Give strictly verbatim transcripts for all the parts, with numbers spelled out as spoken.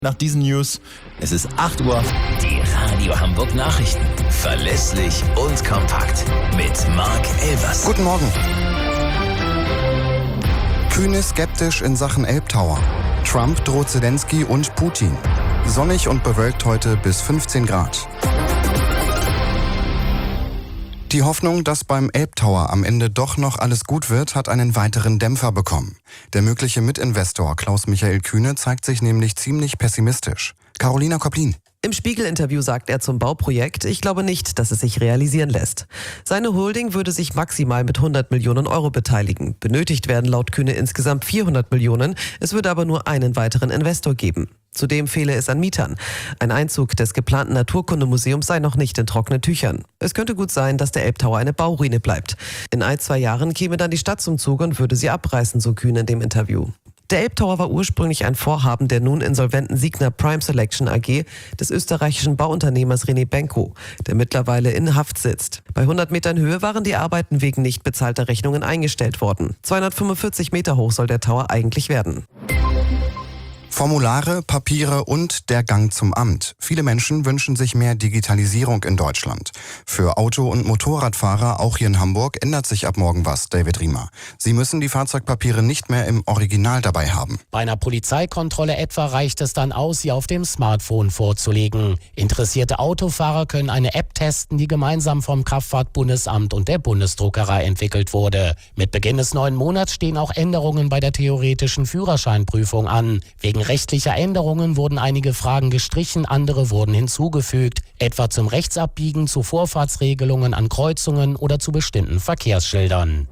Nach diesen News, es ist acht Uhr. Die Radio Hamburg Nachrichten. Verlässlich und kompakt. Mit Marc Elvers. Guten Morgen. Kühne skeptisch in Sachen Elbtower. Trump droht Zelensky und Putin. Sonnig und bewölkt heute bis fünfzehn Grad. Die Hoffnung, dass beim Elbtower am Ende doch noch alles gut wird, hat einen weiteren Dämpfer bekommen. Der mögliche Mitinvestor Klaus-Michael Kühne zeigt sich nämlich ziemlich pessimistisch. Carolina Koplin. Im Spiegel-Interview sagt er zum Bauprojekt, ich glaube nicht, dass es sich realisieren lässt. Seine Holding würde sich maximal mit hundert Millionen Euro beteiligen. Benötigt werden laut Kühne insgesamt vierhundert Millionen. Es würde aber nur einen weiteren Investor geben. Zudem fehle es an Mietern. Ein Einzug des geplanten Naturkundemuseums sei noch nicht in trockenen Tüchern. Es könnte gut sein, dass der Elbtower eine Bauruine bleibt. In ein, zwei Jahren käme dann die Stadt zum Zuge und würde sie abreißen, so Kühne in dem Interview. Der Elbtower war ursprünglich ein Vorhaben der nun insolventen Signa Prime Selection A G des österreichischen Bauunternehmers René Benko, der mittlerweile in Haft sitzt. Bei hundert Metern Höhe waren die Arbeiten wegen nicht bezahlter Rechnungen eingestellt worden. zweihundertfünfundvierzig Meter hoch soll der Tower eigentlich werden. Formulare, Papiere und der Gang zum Amt. Viele Menschen wünschen sich mehr Digitalisierung in Deutschland. Für Auto- und Motorradfahrer, auch hier in Hamburg, ändert sich ab morgen was, David Riemer. Sie müssen die Fahrzeugpapiere nicht mehr im Original dabei haben. Bei einer Polizeikontrolle etwa reicht es dann aus, sie auf dem Smartphone vorzulegen. Interessierte Autofahrer können eine App testen, die gemeinsam vom Kraftfahrtbundesamt und der Bundesdruckerei entwickelt wurde. Mit Beginn des neuen Monats stehen auch Änderungen bei der theoretischen Führerscheinprüfung an. Wegen rechtlicher Änderungen wurden einige Fragen gestrichen, andere wurden hinzugefügt, etwa zum Rechtsabbiegen, zu Vorfahrtsregelungen an Kreuzungen oder zu bestimmten Verkehrsschildern.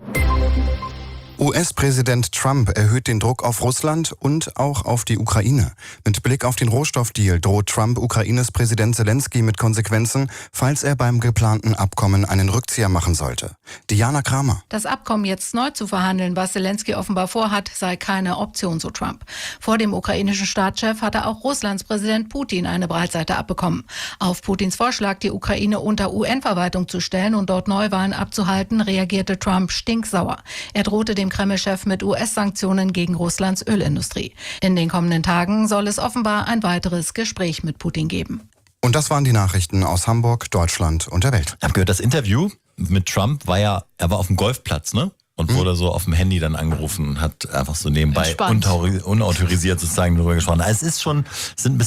U S-Präsident Trump erhöht den Druck auf Russland und auch auf die Ukraine. Mit Blick auf den Rohstoffdeal droht Trump Ukraines Präsident Zelensky mit Konsequenzen, falls er beim geplanten Abkommen einen Rückzieher machen sollte. Diana Kramer. Das Abkommen jetzt neu zu verhandeln, was Zelensky offenbar vorhat, sei keine Option, so Trump. Vor dem ukrainischen Staatschef hatte auch Russlands Präsident Putin eine Breitseite abbekommen. Auf Putins Vorschlag, die Ukraine unter U N-Verwaltung zu stellen und dort Neuwahlen abzuhalten, reagierte Trump stinksauer. Er drohte dem Kreml-Chef mit U S-Sanktionen gegen Russlands Ölindustrie. In den kommenden Tagen soll es offenbar ein weiteres Gespräch mit Putin geben. Und das waren die Nachrichten aus Hamburg, Deutschland und der Welt. Ich habe gehört, das Interview mit Trump war ja, er war auf dem Golfplatz, ne? Und wurde so auf dem Handy dann angerufen und hat einfach so nebenbei unautorisiert sozusagen darüber gesprochen. Es ist schon, es sind ein bisschen